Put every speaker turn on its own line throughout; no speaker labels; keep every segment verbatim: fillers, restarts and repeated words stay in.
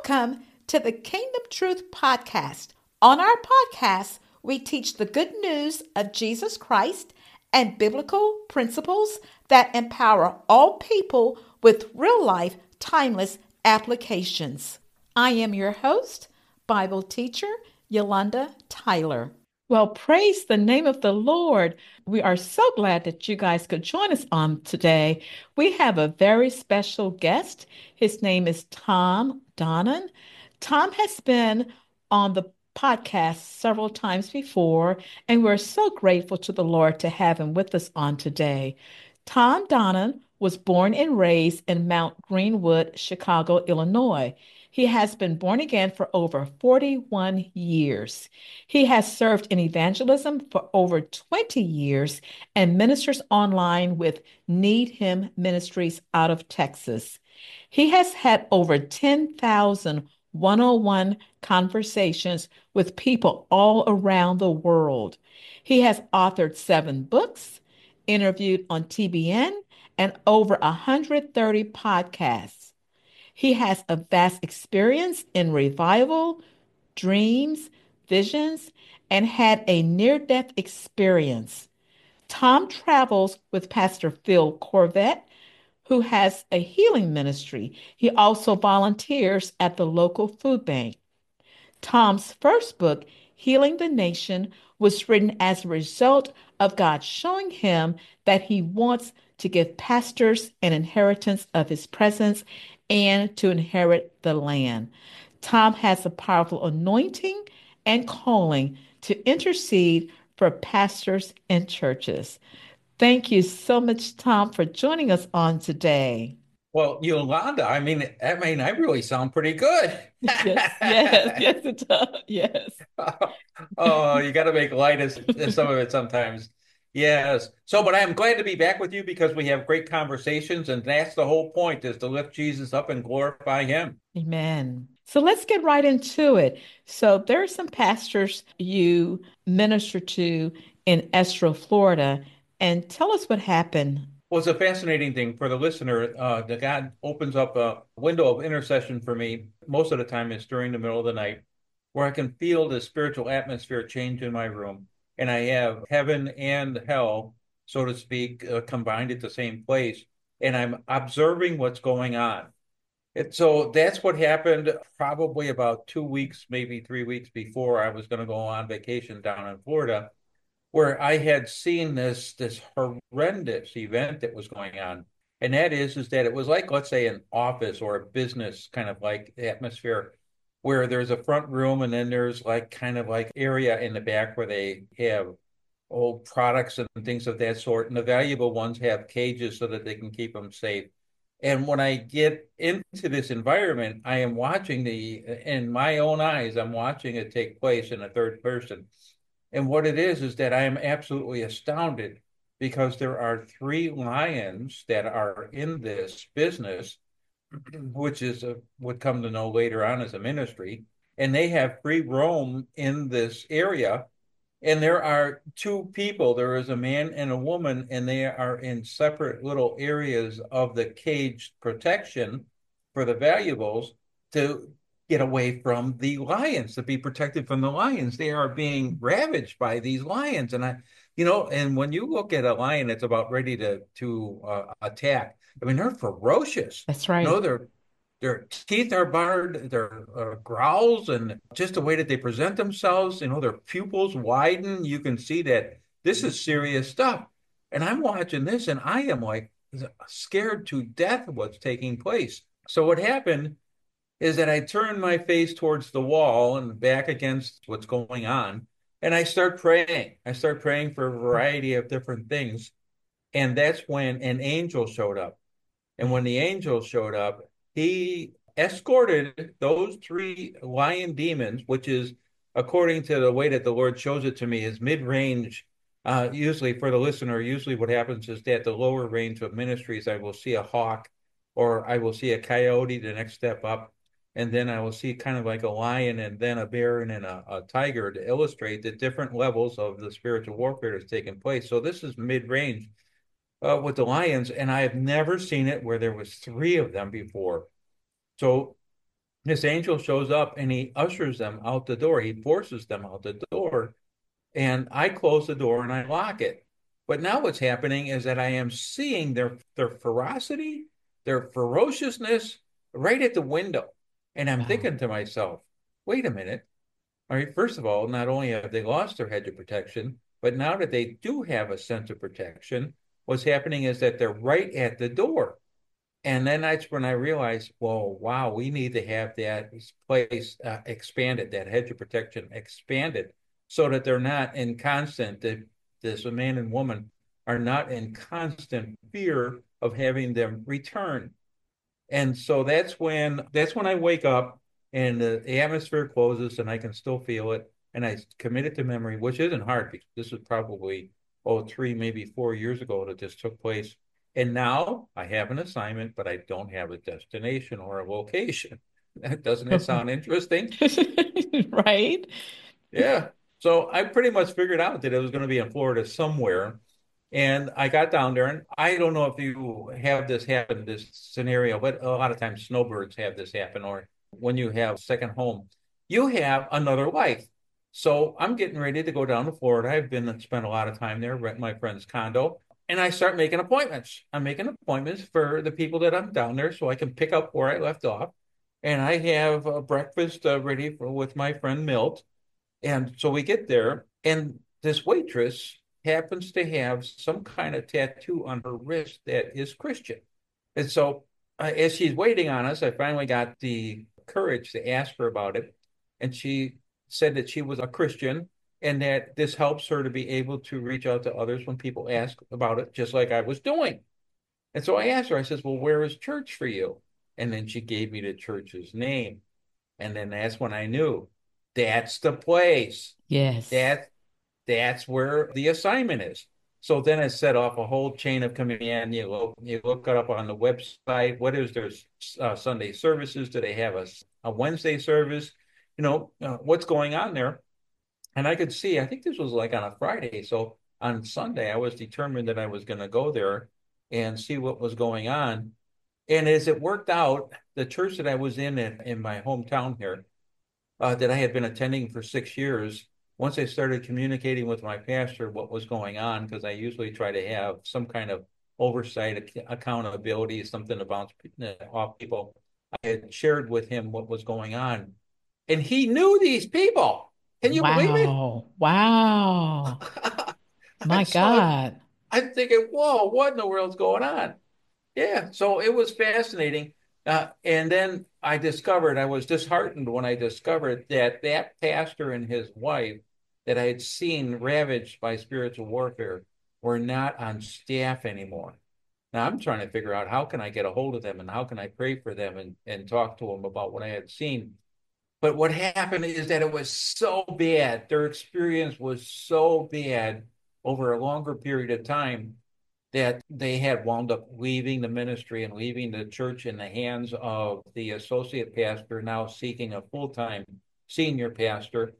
Welcome to the Kingdom Truth Podcast. On our podcast, we teach the good news of Jesus Christ and biblical principles that empower all people with real life, timeless applications. I am your host, Bible teacher Yolanda Tyler. Well, praise the name of the Lord. We are so glad that you guys could join us on today. We have a very special guest. His name is Tom Donnan. Tom has been on the podcast several times before, and we're so grateful to the Lord to have him with us on today. Tom Donnan was born and raised in Mount Greenwood, Chicago, Illinois. He has been born again for over forty-one years. He has served in evangelism for over twenty years and ministers online with Need Him Ministries out of Texas. He has had over ten thousand one-on-one conversations with people all around the world. He has authored seven books, interviewed on T B N, and over one hundred thirty podcasts. He has a vast experience in revival, dreams, visions, and had a near-death experience. Tom travels with Pastor Phil Corvette, who has a healing ministry. He also volunteers at the local food bank. Tom's first book, Healing the Nation, was written as a result of God showing him that he wants to give pastors an inheritance of his presence and to inherit the land. Tom has a powerful anointing and calling to intercede for pastors and churches. Thank you so much, Tom, for joining us on today.
Well, Yolanda, I mean, I mean, I really sound pretty good.
Yes, yes, yes, it does. Yes.
Oh, you got to make light of some of it sometimes. Yes. So, but I'm glad to be back with you because we have great conversations, and that's the whole point is to lift Jesus up and glorify him.
Amen. So let's get right into it. So there are some pastors you minister to in Estro, Florida, and tell us what happened.
Well, it's a fascinating thing for the listener. Uh, that God opens up a window of intercession for me. Most of the time, it's during the middle of the night where I can feel the spiritual atmosphere change in my room. And I have heaven and hell, so to speak, uh, combined at the same place. And I'm observing what's going on. And so that's what happened probably about two weeks, maybe three weeks before I was going to go on vacation down in Florida, where I had seen this this horrendous event that was going on. And that is is that it was like, let's say, an office or a business kind of like atmosphere where there's a front room and then there's like kind of like area in the back where they have old products and things of that sort. And the valuable ones have cages so that they can keep them safe. And when I get into this environment, I am watching the, in my own eyes, I'm watching it take place in a third person. And what it is, is that I am absolutely astounded because there are three lions that are in this business, which is a, would come to know later on as a ministry, and they have free roam in this area. And there are two people. There is a man and a woman, and they are in separate little areas of the cage protection for the valuables to get away from the lions, to be protected from the lions. They are being ravaged by these lions. And I, you know, and when you look at a lion that's about ready to to uh, attack, I mean, they're ferocious.
That's
You
right.
know, they're their teeth are barred, their uh, growls, and just the way that they present themselves, you know, their pupils widen. You can see that this is serious stuff. And I'm watching this and I am like scared to death of what's taking place. So what happened is that I turn my face towards the wall and back against what's going on. And I start praying. I start praying for a variety of different things. And that's when an angel showed up. And when the angel showed up, he escorted those three lion demons, which is, according to the way that the Lord shows it to me, is mid-range. Uh, usually, for the listener, usually what happens is that the lower range of ministries, I will see a hawk or I will see a coyote the next step up. And then I will see kind of like a lion and then a bear and then a, a tiger to illustrate the different levels of the spiritual warfare that's taking place. So this is mid-range uh, with the lions, and I have never seen it where there was three of them before. So This angel shows up and he ushers them out the door. He forces them out the door. And I close the door and I lock it. But now what's happening is that I am seeing their their ferocity, their ferociousness right at the window. And I'm
Wow.
thinking to myself, wait a minute. All right, first of all, not only have they lost their hedge of protection, but now that they do have a sense of protection, what's happening is that they're right at the door. And then that's when I realized, well, wow, we need to have that place uh, expanded, that hedge of protection expanded, so that they're not in constant, that this man and woman are not in constant fear of having them return. And so that's when that's when I wake up and the, the atmosphere closes and I can still feel it. And I commit it to memory, which isn't hard because this is probably, oh, three, maybe four years ago that this took place. And now I have an assignment, but I don't have a destination or a location. Doesn't it sound interesting?
Right?
Yeah. So I pretty much figured out that it was going to be in Florida somewhere. And I got down there, and I don't know if you have this happen, this scenario, but a lot of times snowbirds have this happen, or when you have second home, you have another life. So I'm getting ready to go down to Florida. I've been and spent a lot of time there, rent my friend's condo, and I start making appointments. I'm making appointments for the people that I'm down there so I can pick up where I left off. And I have a breakfast uh, ready for, with my friend Milt. And so we get there, and this waitress happens to have some kind of tattoo on her wrist that is Christian. And so, uh, as she's waiting on us, I finally got the courage to ask her about it. And she said that she was a Christian and that this helps her to be able to reach out to others when people ask about it, just like I was doing. And so I asked her, I says, well, where is church for you? And then she gave me the church's name. And then that's when I knew that's the place.
Yes.
That that's where the assignment is. So then it set off a whole chain of command. You look, you look it up on the website. What is their uh, Sunday services? Do they have a, a Wednesday service? You know, uh, what's going on there? And I could see, I think this was like on a Friday. So on Sunday, I was determined that I was going to go there and see what was going on. And as it worked out, the church that I was in in, in my hometown here, uh, that I had been attending for six years, once I started communicating with my pastor what was going on, because I usually try to have some kind of oversight, accountability, something about off people, I had shared with him what was going on. And he knew these people. Can you believe it?
Wow. Wow. My
And so
God.
I'm thinking, whoa, what in the world's going on? Yeah, so it was fascinating. Uh, and then I discovered, I was disheartened when I discovered that that pastor and his wife that I had seen ravaged by spiritual warfare were not on staff anymore. Now I'm trying to figure out how can I get a hold of them and how can I pray for them and, and talk to them about what I had seen. But what happened is that it was so bad. Their experience was so bad over a longer period of time that they had wound up leaving the ministry and leaving the church in the hands of the associate pastor, now seeking a full-time senior pastor.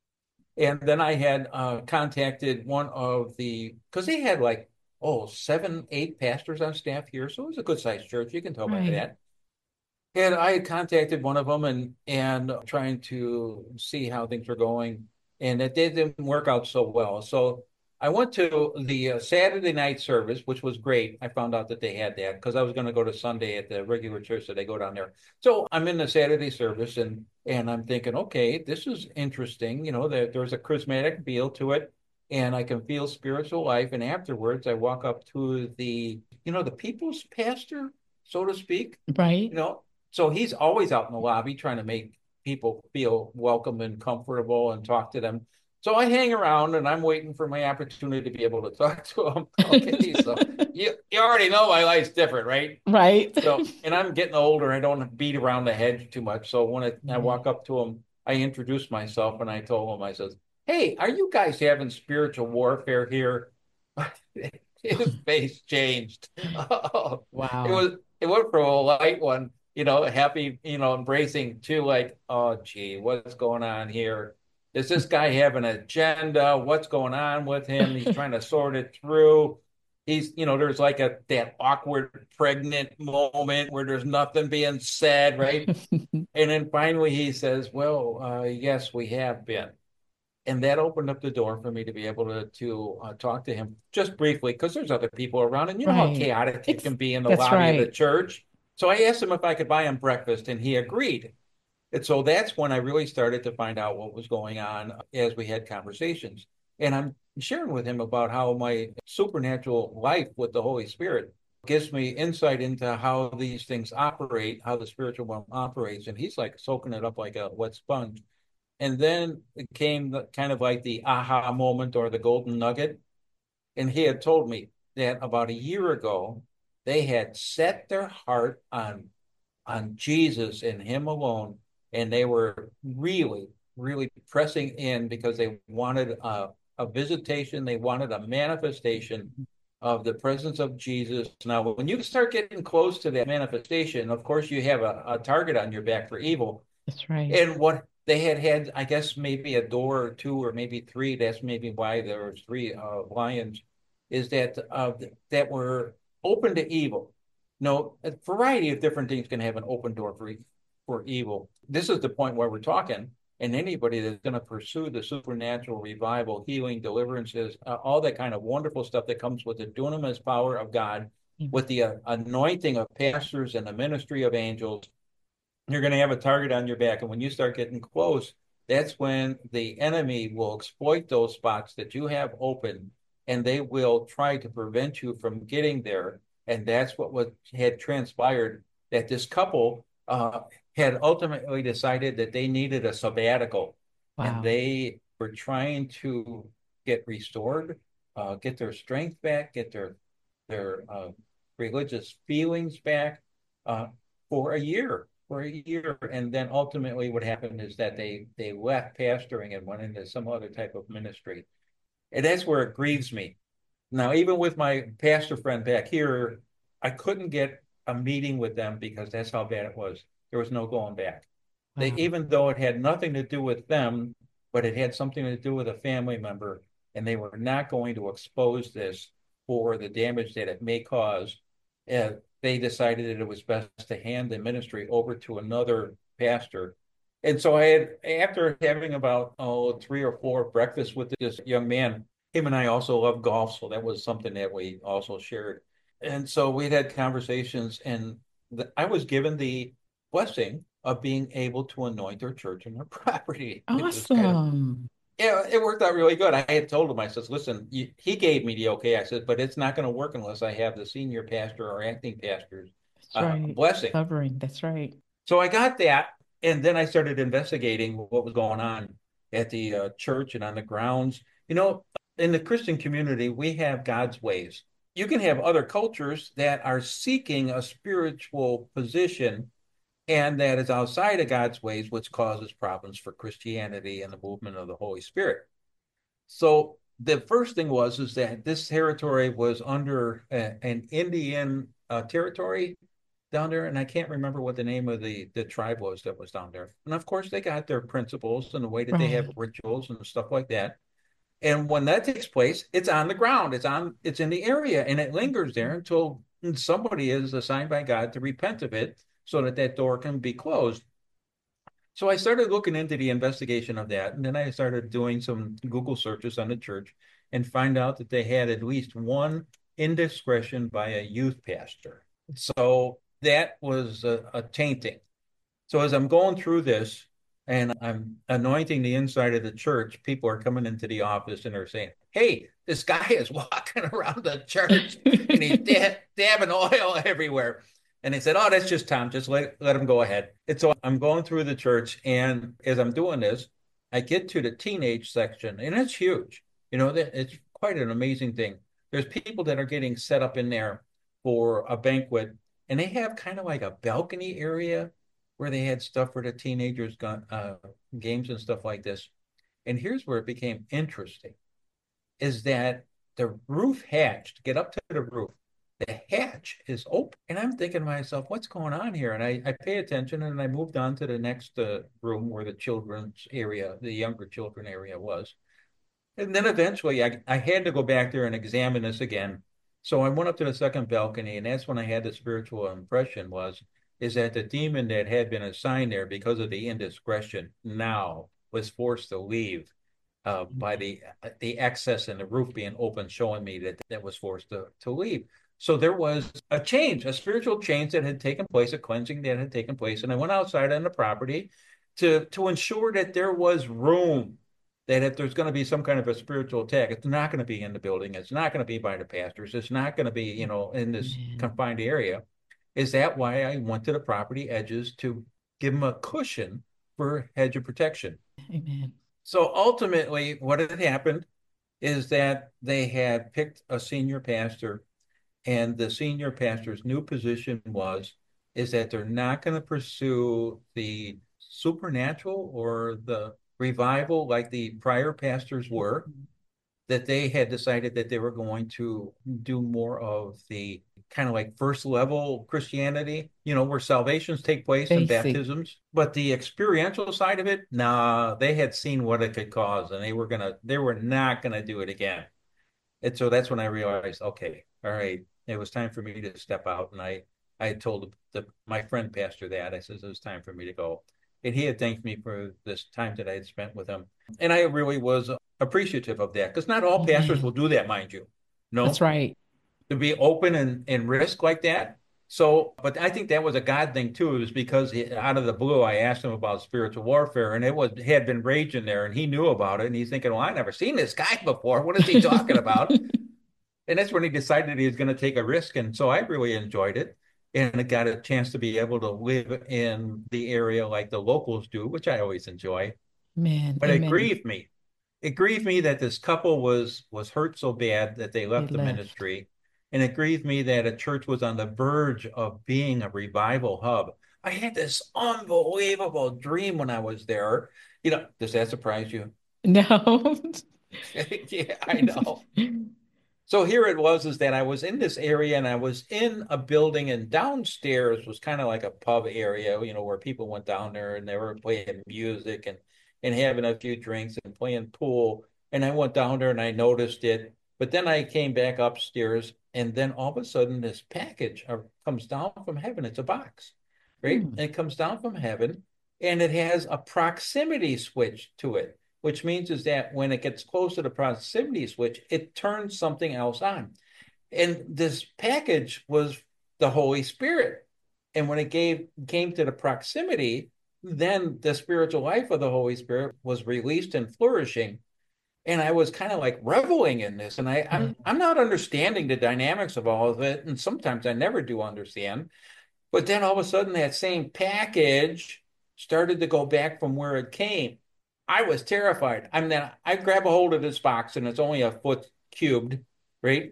And then I had uh, contacted one of the, because they had like, oh, seven, eight pastors on staff here. So it was a good sized church. You can tell by
Right.
that. And I had contacted one of them and and trying to see how things were going, and it didn't work out so well. So I went to the uh, Saturday night service, which was great. I found out that they had that because I was going to go to Sunday at the regular church that they go down there. So I'm in the Saturday service and and I'm thinking, okay, this is interesting. You know, there, there's a charismatic feel to it, and I can feel spiritual life. And afterwards, I walk up to the, you know, the people's pastor, so to speak.
Right.
You know, so he's always out in the lobby trying to make people feel welcome and comfortable and talk to them. So I hang around and I'm waiting for my opportunity to be able to talk to him. Okay, so you you already know my life's different, right?
Right.
So, and I'm getting older. I don't beat around the hedge too much. So when I, I
Right.
walk up to him, I introduce myself and I told him, I says, "Hey, are you guys having spiritual warfare here?" His face changed. Oh, it
Wow.
was it went from a light one, you know, happy, you know, embracing to like, oh gee, what's going on here? Does this guy have an agenda? What's going on with him? He's trying to sort it through. he's, you know, there's like a that awkward pregnant moment where there's nothing being said, right? And then finally he says, well, uh, yes, we have been. And that opened up the door for me to be able to to uh, talk to him just briefly because there's other people around, and you know how
Right.
chaotic it
It's
can be in the
that's
lobby of the
right.
church. So I asked him if I could buy him breakfast, and he agreed. And so that's when I really started to find out what was going on as we had conversations. And I'm sharing with him about how my supernatural life with the Holy Spirit gives me insight into how these things operate, how the spiritual realm operates. And he's like soaking it up like a wet sponge. And then it came the, kind of like the aha moment or the golden nugget. And he had told me that about a year ago, they had set their heart on on Jesus and him alone. And they were really, really pressing in because they wanted a, a visitation, they wanted a manifestation of the presence of Jesus. Now, when you start getting close to that manifestation, of course, you have a, a target on your back for evil.
That's right.
And what they had had, I guess, maybe a door or two or maybe three. That's maybe why there were three uh, lions, is that uh, that were open to evil. No, a variety of different things can have an open door for for evil. This is the point where we're talking, and anybody that's going to pursue the supernatural revival, healing, deliverances, uh, all that kind of wonderful stuff that comes with the dunamis power of God, with the uh, anointing of pastors and the ministry of angels, you're going to have a target on your back. And when you start getting close, that's when the enemy will exploit those spots that you have open, and they will try to prevent you from getting there. And that's what was, had transpired, that this couple uh, had ultimately decided that they needed a sabbatical, and
Wow.
they were trying to get restored, uh, get their strength back, get their their uh, religious feelings back uh, for a year for a year. And then ultimately what happened is that they they left pastoring and went into some other type of ministry. And that's where it grieves me. Now, even with my pastor friend back here, I couldn't get a meeting with them because that's how bad it was. There was no going back. They,
Wow.
even though it had nothing to do with them, but it had something to do with a family member, and they were not going to expose this for the damage that it may cause. Uh, they decided that it was best to hand the ministry over to another pastor. And so I had, after having about oh three or four breakfasts with this young man, him and I also love golf, so that was something that we also shared. And so we'd had conversations, and the, I was given the blessing of being able to anoint their church and their property, which was kind of,
Awesome.
yeah, it worked out really good. I had told him, I says, listen, you, he gave me the okay. I said, but it's not going to work unless I have the senior pastor or acting pastor's
That's
uh,
right.
blessing.
Covering. That's right.
So I got that, and then I started investigating what was going on at the uh, church and on the grounds. You know, in the Christian community, we have God's ways. You can have other cultures that are seeking a spiritual position and that is outside of God's ways, which causes problems for Christianity and the movement of the Holy Spirit. So the first thing was is that this territory was under a, an Indian uh, territory down there, and I can't remember what the name of the the tribe was that was down there. And of course, they got their principles and the way that they have
Right.
rituals and stuff like that. And when that takes place, it's on the ground, it's on, it's in the area, and it lingers there until somebody is assigned by God to repent of it, so that that door can be closed. So I started looking into the investigation of that, and then I started doing some Google searches on the church and find out that they had at least one indiscretion by a youth pastor. So that was a, a tainting. So as I'm going through this and I'm anointing the inside of the church, people are coming into the office and they're saying, "Hey, this guy is walking around the church and he's dab dabbing oil everywhere." And they said, "Oh, that's just Tom. Just let let him go ahead." And so I'm going through the church, and as I'm doing this, I get to the teenage section, and it's huge. You know, it's quite an amazing thing. There's people that are getting set up in there for a banquet, and they have kind of like a balcony area where they had stuff for the teenagers, got uh, games and stuff like this. And here's where it became interesting: is that the roof hatch to get up to the roof, the hatch is open. And I'm thinking to myself, what's going on here? And I, I pay attention, and I moved on to the next uh, room where the children's area, the younger children area was. And then eventually I, I had to go back there and examine this again. So I went up to the second balcony, and that's when I had the spiritual impression was is that the demon that had been assigned there because of the indiscretion now was forced to leave uh, by the the excess and the roof being open, showing me that that was forced to, to leave. So there was a change, a spiritual change that had taken place, a cleansing that had taken place. And I went outside on the property to to ensure that there was room, that if there's going to be some kind of a spiritual attack, it's not going to be in the building. It's not going to be by the pastors. It's not going to be, you know, in this
Amen.
confined area. Is that why I went to the property edges to give them a cushion for hedge of protection?
Amen.
So ultimately, what had happened is that they had picked a senior pastor, and the senior pastor's new position was is that they're not going to pursue the supernatural or the revival like the prior pastors were, that they had decided that they were going to do more of the kind of like first level Christianity, you know, where salvations take place and
Basic.
baptisms. But the experiential side of it, nah, they had seen what it could cause, and they were gonna, they were not gonna do it again. And so that's when I realized, okay, all right, it was time for me to step out. And I, I told the, my friend pastor that I says it was time for me to go. And he had thanked me for this time that I had spent with him. And I really was appreciative of that because not all pastors will
Amen.
do that, mind you.
That's
No,
right.
to be open and, and risk like that. So, but I think that was a God thing too. It was because he, out of the blue, I asked him about spiritual warfare, and it was had been raging there, and he knew about it, and he's thinking, "Well, I never seen this guy before. What is he talking about?" And that's when he decided he was going to take a risk. And so I really enjoyed it. And I got a chance to be able to live in the area like the locals do, which I always enjoy.
Man,
But it
amen.
grieved me. It grieved me that this couple was was hurt so bad that they
They
left the
left.
ministry. And it grieved me that a church was on the verge of being a revival hub. I had this unbelievable dream when I was there. You know, does that surprise you?
No.
Yeah, I know. So here it was is that I was in this area and I was in a building, and downstairs was kind of like a pub area, you know, where people went down there and they were playing music and and having a few drinks and playing pool. And I went down there and I noticed it. But then I came back upstairs, and then all of a sudden this package uh, comes down from heaven. It's a box, right?
Hmm.
And it comes down from heaven, and it has a proximity switch to it, which means is that when it gets close to the proximity switch, it turns something else on. And this package was the Holy Spirit. And when it gave came to the proximity, then the spiritual life of the Holy Spirit was released and flourishing. And I was kind of like reveling in this. And I,
Yeah.
I'm I'm not understanding the dynamics of all of it. And sometimes I never do understand. But then all of a sudden, that same package started to go back from where it came. I was terrified. I mean, I grab a hold of this box, and it's only a foot cubed, right?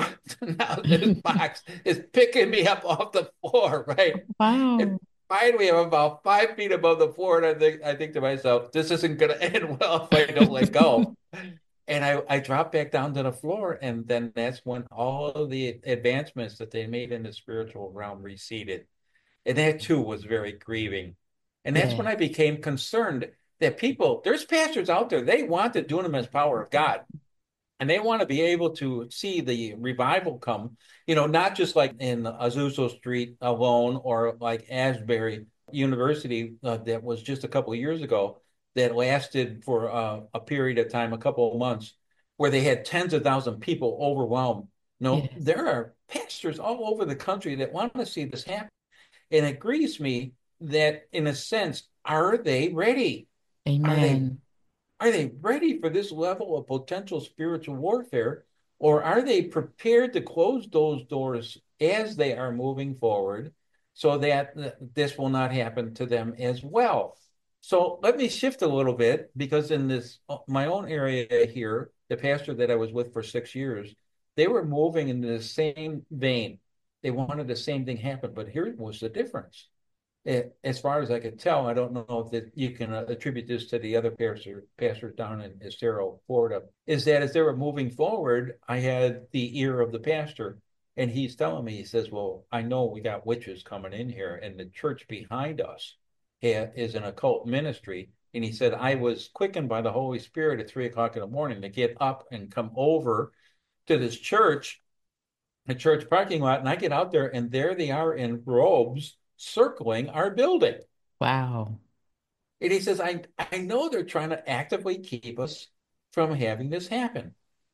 Now this box is picking me up off the floor, right? And
Wow.
finally, I'm about five feet above the floor, and I think I think to myself, this isn't going to end well if I don't let go. And I, I dropped back down to the floor, and then that's when all of the advancements that they made in the spiritual realm receded. And that too was very grieving. And that's when
Yeah.
I became concerned that people, there's pastors out there, they want the dunamis power of God. And they want to be able to see the revival come, you know, not just like in Azusa Street alone or like Asbury University uh, that was just a couple of years ago that lasted for uh, a period of time, a couple of months, where they had tens of thousands of people overwhelmed. No,
Yes.
there are pastors all over the country that want to see this happen. And it grieves me that, in a sense, are they ready? Are they
Amen.
are they ready for this level of potential spiritual warfare, or are they prepared to close those doors as they are moving forward so that this will not happen to them as well? So let me shift a little bit because in this my own area here, the pastor that I was with for six years, they were moving in the same vein. They wanted the same thing happen, but here was the difference. It, as far as I could tell, I don't know if that you can uh, attribute this to the other pastor, pastors down in Estero, Florida, is that as they were moving forward, I had the ear of the pastor, and he's telling me, he says, "Well, I know we got witches coming in here, and the church behind us ha- is an occult ministry." And he said, "I was quickened by the Holy Spirit at three o'clock in the morning to get up and come over to this church a church parking lot, and I get out there, and there they are in robes circling our building.
Wow.
And he says, I, I know they're trying to actively keep us from having this happen.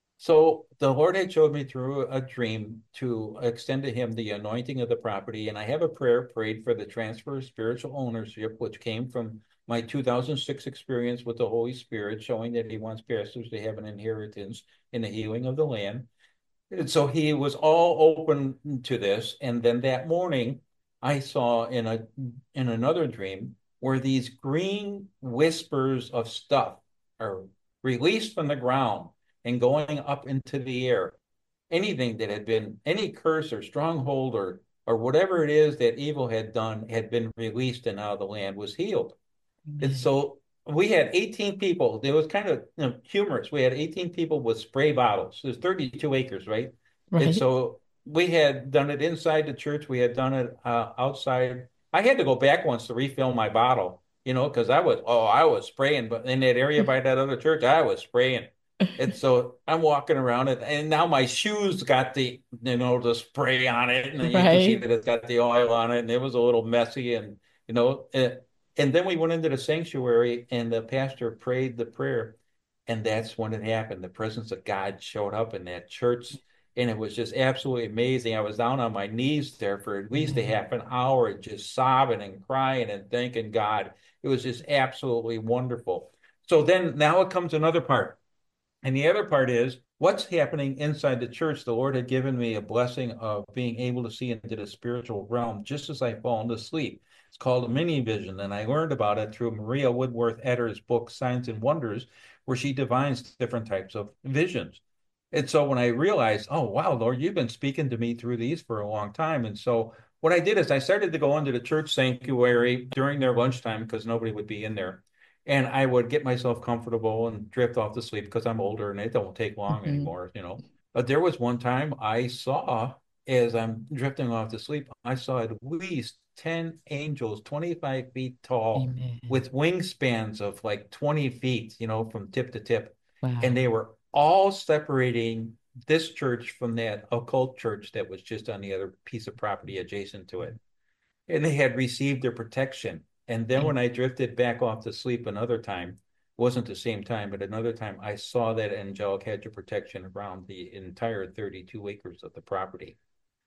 So the Lord had showed me through a dream to extend to him the anointing of the property. And I have a prayer prayed for the transfer of spiritual ownership, which came from my two thousand six experience with the Holy Spirit, showing that he wants pastors to have an inheritance in the healing of the land. And so he was all open to this. And then that morning, I saw in a in another dream where these green whispers of stuff are released from the ground and going up into the air. Anything that had been any curse or stronghold or or whatever it is that evil had done had been released, and now the land was healed. And
Amen.
so we had eighteen people. It was kind of, you know, humorous. We had eighteen people with spray bottles. There's thirty-two acres, right? And
Right.
so we had done it inside the church. We had done it uh, outside. I had to go back once to refill my bottle, you know, because I was, oh, I was spraying, but in that area by that other church, I was spraying. And so I'm walking around it, and now my shoes got the, you know, the spray on it, and you can see
Right.
that it's got the oil on it, and it was a little messy, and you know, it, and then we went into the sanctuary, and the pastor prayed the prayer, and that's when it happened. The presence of God showed up in that church, and it was just absolutely amazing. I was down on my knees there for at least a
Amen.
half an hour, just sobbing and crying and thanking God. It was just absolutely wonderful. So then now it comes another part. And the other part is what's happening inside the church. The Lord had given me a blessing of being able to see into the spiritual realm just as I fall into sleep. It's called a mini vision, and I learned about it through Maria Woodworth Etter's book, Signs and Wonders, where she divines different types of visions. And so when I realized, oh, wow, Lord, you've been speaking to me through these for a long time. And so what I did is I started to go into the church sanctuary during their lunchtime because nobody would be in there. And I would get myself comfortable and drift off to sleep because I'm older and it don't take long
Mhm.
anymore, you know. But there was one time I saw, as I'm drifting off to sleep, I saw at least ten angels, twenty-five feet tall,
Amen.
with wingspans of like twenty feet, you know, from tip to tip. And
Wow.
they were all separating this church from that occult church that was just on the other piece of property adjacent to it. And they had received their protection. And then when I drifted back off to sleep another time, wasn't the same time, but another time, I saw that angelic hedge of protection around the entire thirty-two acres of the property.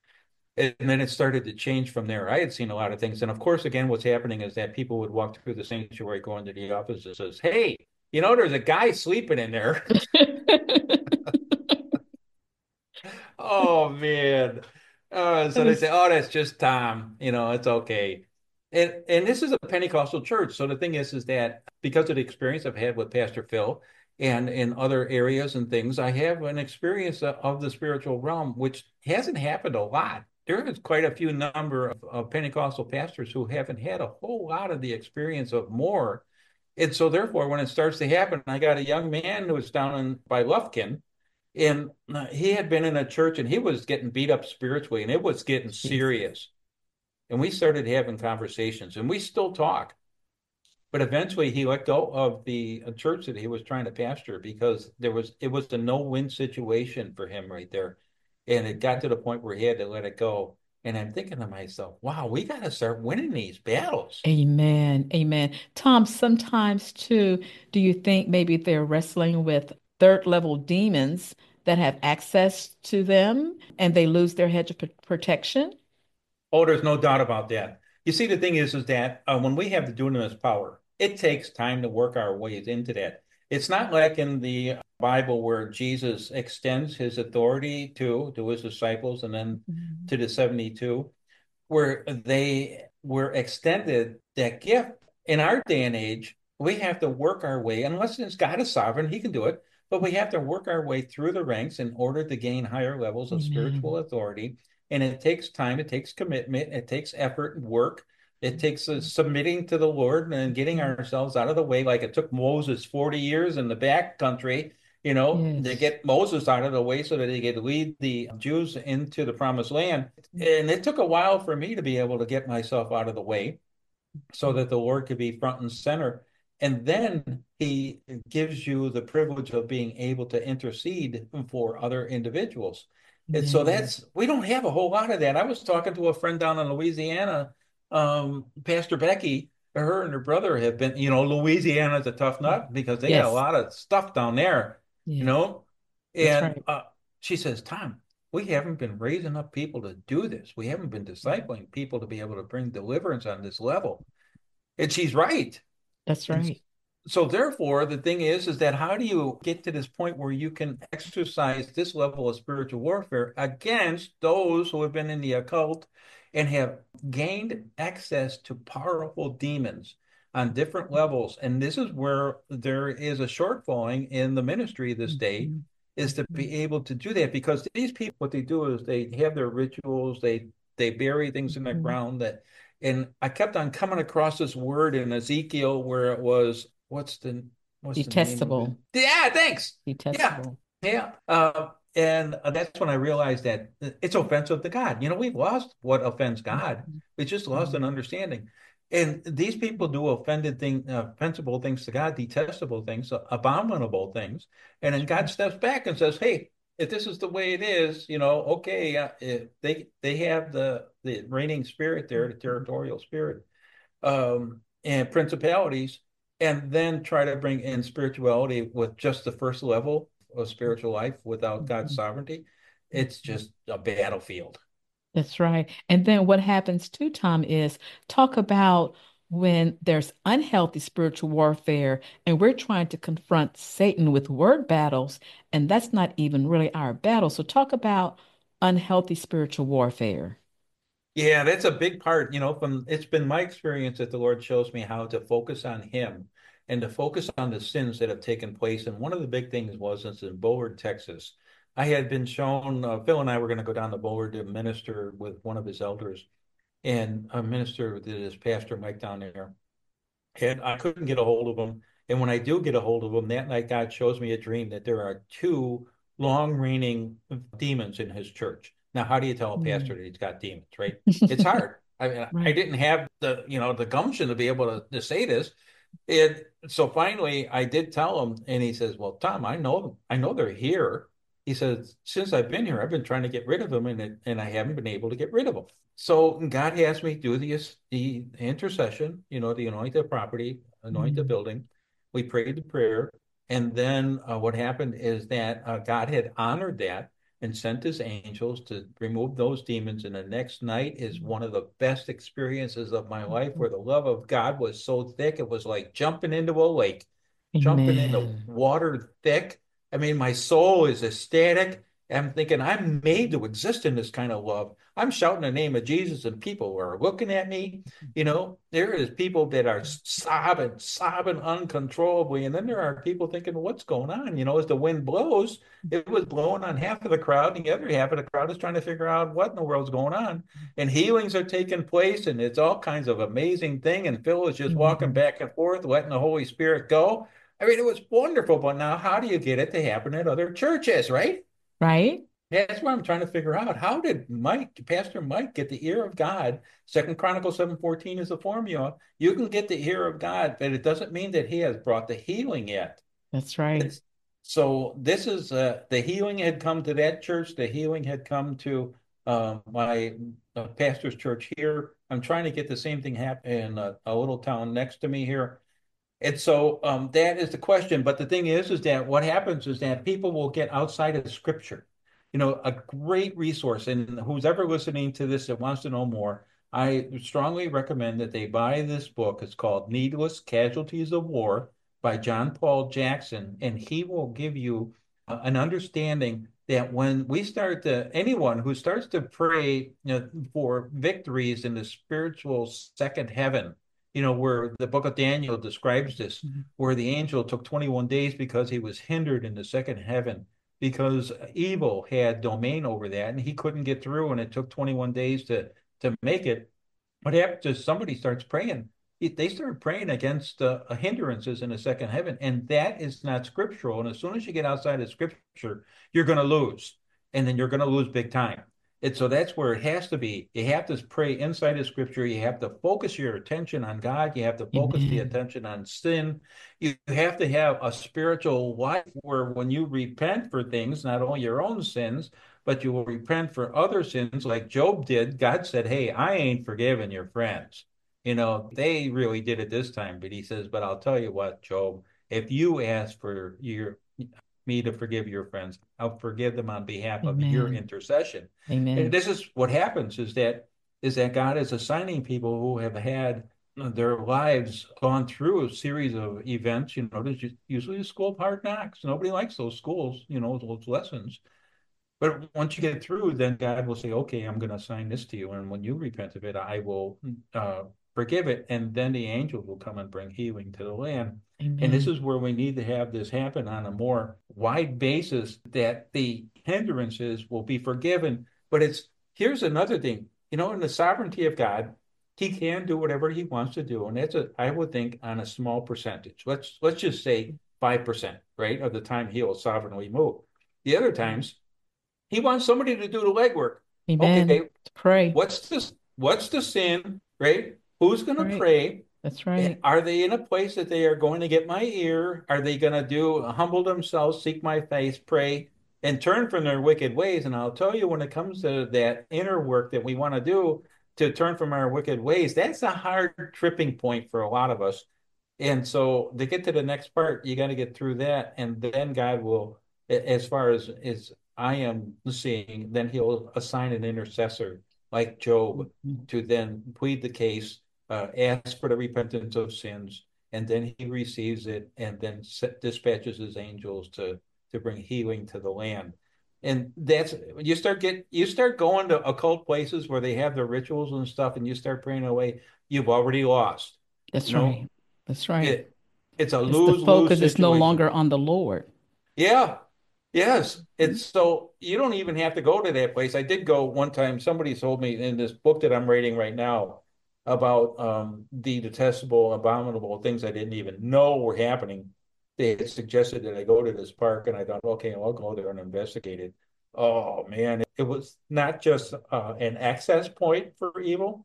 And then it started to change from there. I had seen a lot of things. And of course, again, what's happening is that people would walk through the sanctuary, going to the office and says, hey, you know, there's a guy sleeping in there. Oh man. Uh, so
That
they
is
say, oh, that's just Tom. You know, it's okay. And and this is a Pentecostal church. So the thing is, is that because of the experience I've had with Pastor Phil and in other areas and things, I have an experience of, of the spiritual realm, which hasn't happened a lot. There is quite a few number of, of Pentecostal pastors who haven't had a whole lot of the experience of more. And so therefore, when it starts to happen, I got a young man who was down in by Lufkin, and uh, he had been in a church and he was getting beat up spiritually and it was getting
Jesus.
serious. And we started having conversations and we still talk. But eventually he let go of the uh, church that he was trying to pastor because there was it was a no-win situation for him right there. And it got to the point where he had to let it go. And I'm thinking to myself, wow, we got to start winning these battles.
Amen. Amen. Tom, sometimes too, do you think maybe they're wrestling with third level demons that have access to them and they lose their hedge of p- protection?
Oh, there's no doubt about that. You see, the thing is, is that uh, when we have the dunamis power, it takes time to work our ways into that. It's not like in the Bible where Jesus extends his authority to to his disciples and then
Mhm.
to the seventy-two, where they were extended that gift. In our day and age, we have to work our way, unless it's God is sovereign, he can do it, but we have to work our way through the ranks in order to gain higher levels of spiritual
Amen.
authority. And it takes time, it takes commitment, it takes effort and work. It takes uh, submitting to the Lord and getting
Mhm.
ourselves out of the way, like it took Moses forty years in the back country, you know, to
Yes.
get Moses out of the way so that he could lead the Jews into the promised land. And it took a while for me to be able to get myself out of the way so that the Lord could be front and center. And then he gives you the privilege of being able to intercede for other individuals. And so
Yeah.
that's, we don't have a whole lot of that. I was talking to a friend down in Louisiana, um, Pastor Becky, her and her brother have been, you know, Louisiana's a tough nut because they got a
Yes.
lot of stuff down there, you
Yes.
know?
That's
And
right.
uh, she says, Tom, we haven't been raising up people to do this. We haven't been discipling people to be able to bring deliverance on this level. And she's right.
That's
And
right.
so therefore, the thing is, is that how do you get to this point where you can exercise this level of spiritual warfare against those who have been in the occult and have gained access to powerful demons on different levels? And this is where there is a shortfalling in the ministry this day,
Mhm.
is to be able to do that because these people, what they do is they have their rituals, they they bury things in the
Mhm.
ground that, and I kept on coming across this word in Ezekiel where it was, what's the what's the name of it?
Detestable.
Yeah, thanks. Yeah,
Detestable.
yeah. Uh, and that's when I realized that it's offensive to God. You know, we've lost what offends God.
Mhm.
We just lost
Mhm.
an understanding. And these people do offended thing, uh, offensible things to God, detestable things, uh, abominable things. And then
That's
God
right.
steps back and says, "Hey, if this is the way it is, you know, okay, uh, if they they have the the reigning spirit there, the
Mhm.
territorial spirit, um, and principalities, and then try to bring in spirituality with just the first level of spiritual life without God's
Mhm.
sovereignty. It's
Mhm.
just a battlefield."
That's right. And then what happens too, Tom, is talk about when there's unhealthy spiritual warfare and we're trying to confront Satan with word battles, and that's not even really our battle. So talk about unhealthy spiritual warfare.
Yeah, that's a big part. You know, from it's been my experience that the Lord shows me how to focus on Him and to focus on the sins that have taken place. And one of the big things was it's in Bullard, Texas. I had been shown, uh, Phil and I were going to go down to Bullard to minister with one of his elders and a minister with his pastor Mike down there. And I couldn't get a hold of him. And when I do get a hold of him, that night God shows me a dream that there are two long reigning demons in his church. Now, how do you tell a pastor
Mm.
that he's got demons, right? It's hard. I mean, I
Right.
didn't have the, you know, the gumption to be able to, to say this. And so finally I did tell him, and he says, "Well, Tom, I know I know they're here." He says, "Since I've been here, I've been trying to get rid of them, and it, and I haven't been able to get rid of them." So God has me do the the intercession, you know, the anoint the property, anoint the
Mm.
building. We prayed the prayer, and then uh, what happened is that uh, God had honored that and sent his angels to remove those demons. And the next night is one of the best experiences of my life, where the love of God was so thick, it was like jumping into a lake, jumping into
Amen.
water thick. I mean, my soul is ecstatic. I'm thinking, I'm made to exist in this kind of love. I'm shouting the name of Jesus, and people are looking at me. You know, there is people that are sobbing, sobbing uncontrollably. And then there are people thinking, what's going on? You know, as the wind blows, it was blowing on half of the crowd, and the other half of the crowd is trying to figure out what in the world's going on. And healings are taking place, and it's all kinds of amazing thing. And Phil is just walking
Mhm.
back and forth, letting the Holy Spirit go. I mean, it was wonderful. But now, how do you get it to happen at other churches, right?
Right?
That's what I'm trying to figure out. How did Mike, Pastor Mike, get the ear of God? Second Chronicles seven fourteen is the formula. You can get the ear of God, but it doesn't mean that He has brought the healing yet.
That's right.
It's so this is uh, the healing had come to that church. The healing had come to uh, my uh, pastor's church here. I'm trying to get the same thing happen in a, a little town next to me here. And so um, that is the question. But the thing is, is that what happens is that people will get outside of Scripture. You know, a great resource, and who's ever listening to this that wants to know more, I strongly recommend that they buy this book. It's called Needless Casualties of War by John Paul Jackson, and he will give you uh, an understanding that when we start to, anyone who starts to pray, you know, for victories in the spiritual second heaven, you know, where the book of Daniel describes this,
Mhm.
where the angel took twenty-one days because he was hindered in the second heaven, because evil had domain over that and he couldn't get through, and it took twenty-one days to to make it. What happens is somebody starts praying. They start praying against uh, hindrances in the second heaven, and that is not scriptural. And as soon as you get outside of scripture, you're going to lose, and then you're going to lose big time. And so that's where it has to be. You have to pray inside of scripture. You have to focus your attention on God. You have to focus the
Amen.
attention on sin. You have to have a spiritual life where when you repent for things, not only your own sins, but you will repent for other sins like Job did. God said, hey, I ain't forgiven your friends. You know, they really did it this time. But he says, but I'll tell you what, Job, if you ask for your me to forgive your friends, I'll forgive them on behalf of your
Amen.
intercession. And
Amen.
this is what happens is that is that God is assigning people who have had their lives gone through a series of events. You know, there's usually a school of hard knocks. Nobody likes those schools, you know, those lessons. But once you get through, then God will say, okay, I'm going to assign this to you. And when you repent of it, I will uh, forgive it. And then the angels will come and bring healing to the land. And this
Amen.
is where we need to have this happen on a more wide basis that the hindrances will be forgiven. But it's here's another thing, you know, in the sovereignty of God, he can do whatever he wants to do. And that's a, I would think on a small percentage. Let's let's just say five percent, right, of the time he'll sovereignly move. The other times he wants somebody to do the legwork.
Amen.
Okay,
To pray.
what's this? What's the sin, right? Who's going to
Right.
pray?
That's right.
Are they in a place that they are going to get my ear? Are they going to do humble themselves, seek my face, pray, and turn from their wicked ways? And I'll tell you, when it comes to that inner work that we want to do to turn from our wicked ways, that's a hard tripping point for a lot of us. And so to get to the next part, you got to get through that, and then God will, as far as as I am seeing, then He'll assign an intercessor like Job to then plead the case, uh, ask for the repentance of sins, and then he receives it, and then set, dispatches his angels to to bring healing to the land. And that's you start get you start going to occult places where they have their rituals and stuff, and you start praying away. You've already lost. You
That's
know,
right. That's right.
it it's a
It's the
lose-lose
focus is no
situation.
longer on the Lord.
Yeah. Yes.
Mhm.
It's so you don't even have to go to that place. I did go one time. Somebody told me in this book that I'm reading right now about um, the detestable, abominable things I didn't even know were happening. They had suggested that I go to this park, and I thought, okay, I'll go there and investigate it. Oh man, it was not just uh, an access point for evil.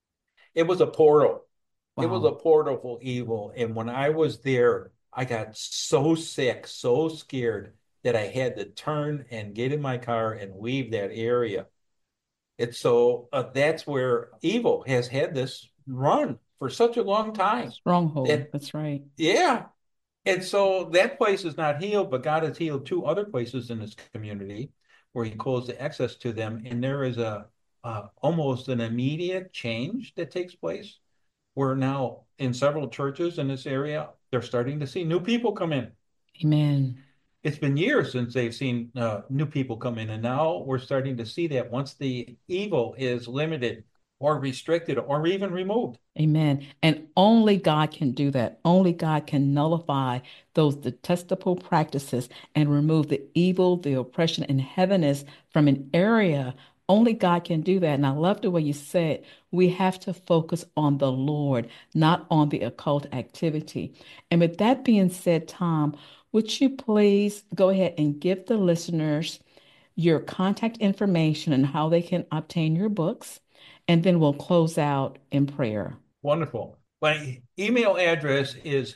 It was a portal. It was a
Wow.
portal for evil. And when I was there, I got so sick, so scared that I had to turn and get in my car and leave that area. It's so uh, that's where evil has had this run for such a long time.
Stronghold.
That,
That's right.
yeah. And so that place is not healed, but God has healed two other places in this community where he closed the access to them. And there is a uh, almost an immediate change that takes place where now in several churches in this area, they're starting to see new people come in.
Amen.
It's been years since they've seen uh, new people come in, and now we're starting to see that once the evil is limited or restricted or even removed.
Amen. And only God can do that. Only God can nullify those detestable practices and remove the evil, the oppression, and heaviness from an area. Only God can do that. And I love the way you said we have to focus on the Lord, not on the occult activity. And with that being said, Tom, would you please go ahead and give the listeners your contact information and how they can obtain your books? And then we'll close out in prayer.
Wonderful. My email address is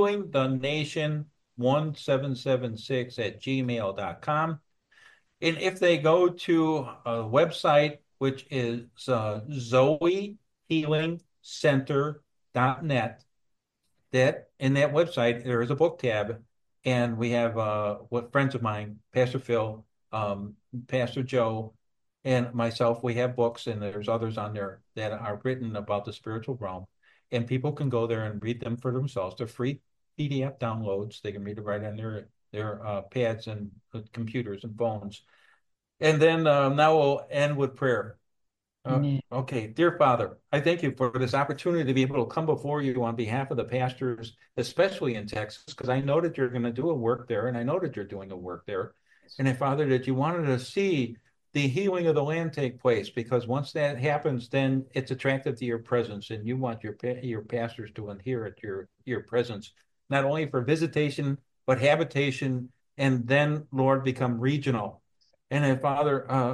healingthenation1776 at gmail dot com. And if they go to a website, which is uh, zoe healing center dot net, that in that website there is a book tab, and we have uh, what friends of mine, Pastor Phil, um, Pastor Joe, and myself. We have books, and there's others on there that are written about the spiritual realm, and people can go there and read them for themselves. They're free P D F downloads. They can read it right on their their uh, pads and uh, computers and phones. And then uh, now we'll end with prayer. Uh,
Amen.
okay, dear Father, I thank you for this opportunity to be able to come before you on behalf of the pastors, especially in Texas, because I know that you're going to do a work there, and I know that you're doing a work there. And then, Father, that you wanted to see the healing of the land take place, because once that happens, then it's attractive to your presence, and you want your your pastors to inherit your your presence, not only for visitation but habitation, and then, Lord, become regional. And then, Father, uh,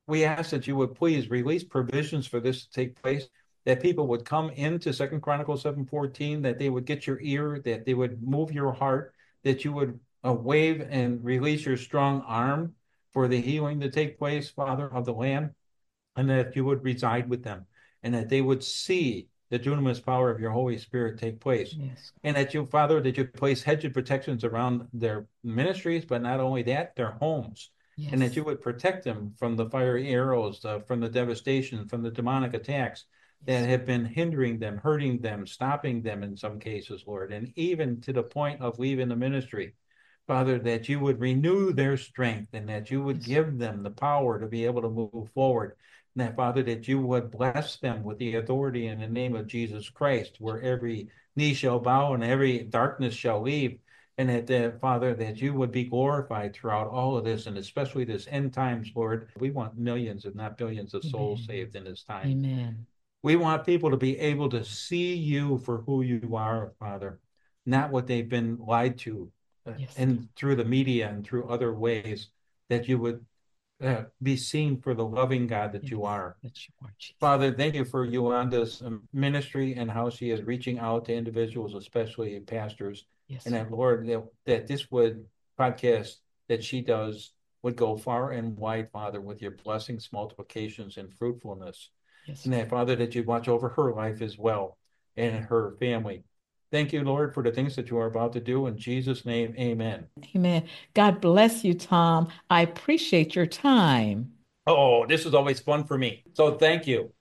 we ask that you would please release provisions for this to take place, that people would come into Second Chronicles seven fourteen, that they would get your ear, that they would move your heart, that you would uh, wave and release your strong arm for the healing to take place, Father, of the land, and that you would reside with them, and that they would see the dunamis power of your Holy Spirit take place.
Yes.
And that you, Father, that you place hedge of protections around their ministries, but not only that, their homes.
Yes.
And that you would protect them from the fiery arrows, uh, from the devastation, from the demonic attacks that have been hindering them, hurting them, stopping them in some cases, Lord, and even to the point of leaving the ministry. Father, that you would renew their strength and that you would
Yes.
give them the power to be able to move forward. And that, Father, that you would bless them with the authority in the name of Jesus Christ, where every knee shall bow and every darkness shall leave. And that, uh, Father, that you would be glorified throughout all of this, and especially this end times, Lord. We want millions, if not billions, of souls
Amen.
saved in this time.
Amen.
We want people to be able to see you for who you are, Father, not what they've been lied to, uh,
Yes.
and through the media and through other ways, that you would uh, be seen for the loving God that
Yes.
you are.
That you are, Jesus.
Father, thank you for Yolanda's um, ministry and how she is reaching out to individuals, especially pastors.
Yes.
And that, Lord, that, that this would podcast that she does would go far and wide, Father, with your blessings, multiplications, and fruitfulness.
Yes.
And that, Father, that you watch over her life as well and her family. Thank you, Lord, for the things that you are about to do. In Jesus' name, amen.
Amen. God bless you, Tom. I appreciate your time.
Oh, this is always fun for me. So thank you.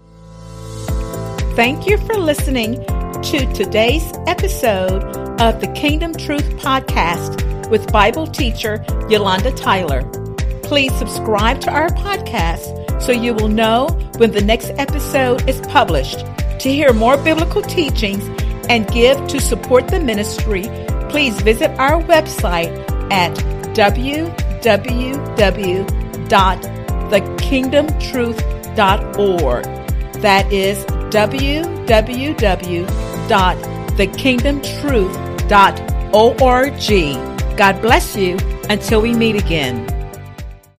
Thank you for listening to today's episode of the Kingdom Truth Podcast with Bible teacher Yolanda Tyler. Please subscribe to our podcast so you will know when the next episode is published. To hear more biblical teachings and give to support the ministry, please visit our website at w w w dot the kingdom truth dot org. That is w w w dot the kingdom truth dot org. God bless you until we meet again.